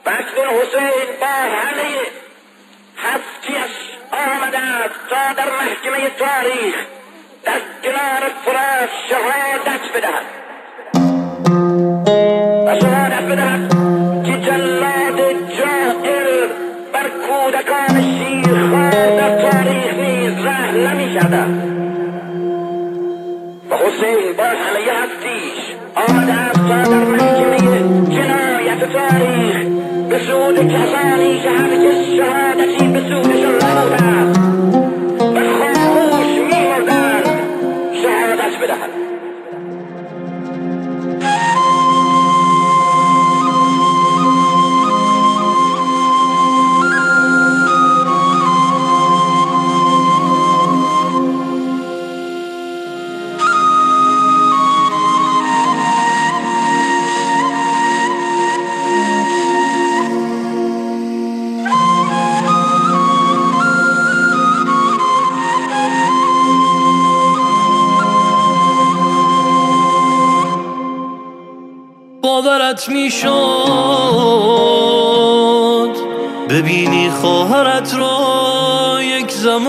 وقت حسین با همه هستیش آمده است تا در محکمه تاریخ در کنار فراش شهادت بدهد و شهادت بدهد که جلاد جائر بر کودکان شیرخوار در تاریخ نیز رحم نمی شود. و حسین با همه هستیش آمده است تا در محکمه جنایت تاریخ به سود کسانی که هرگز شهادتی به سودشان نبوده است و خاموش می‌مردند شهادت بدهد. باورت میشد ببینی خواهرت را یک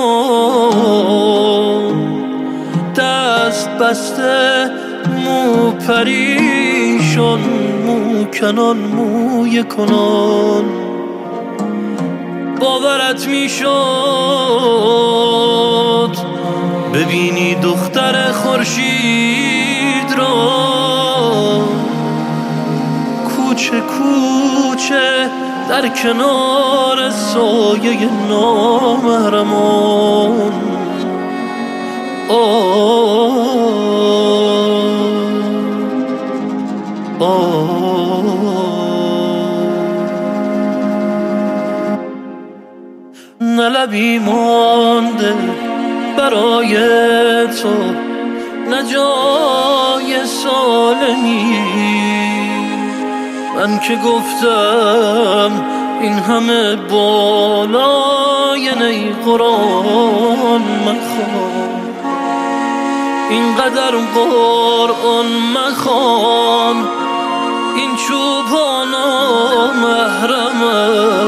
زمان دست بسته، مو پریشان، مو کنان، موی کنان. باورت میشد ببینی دختر خورشید را کوچه کوچه در کنار سایه نامحرمان. نه لبی مانده برای تو، نه جای سالمی. من که گفتم این همه بالای نی قرآن مخوان، اینقدر قرآن مخوان، این چوبان محرمه.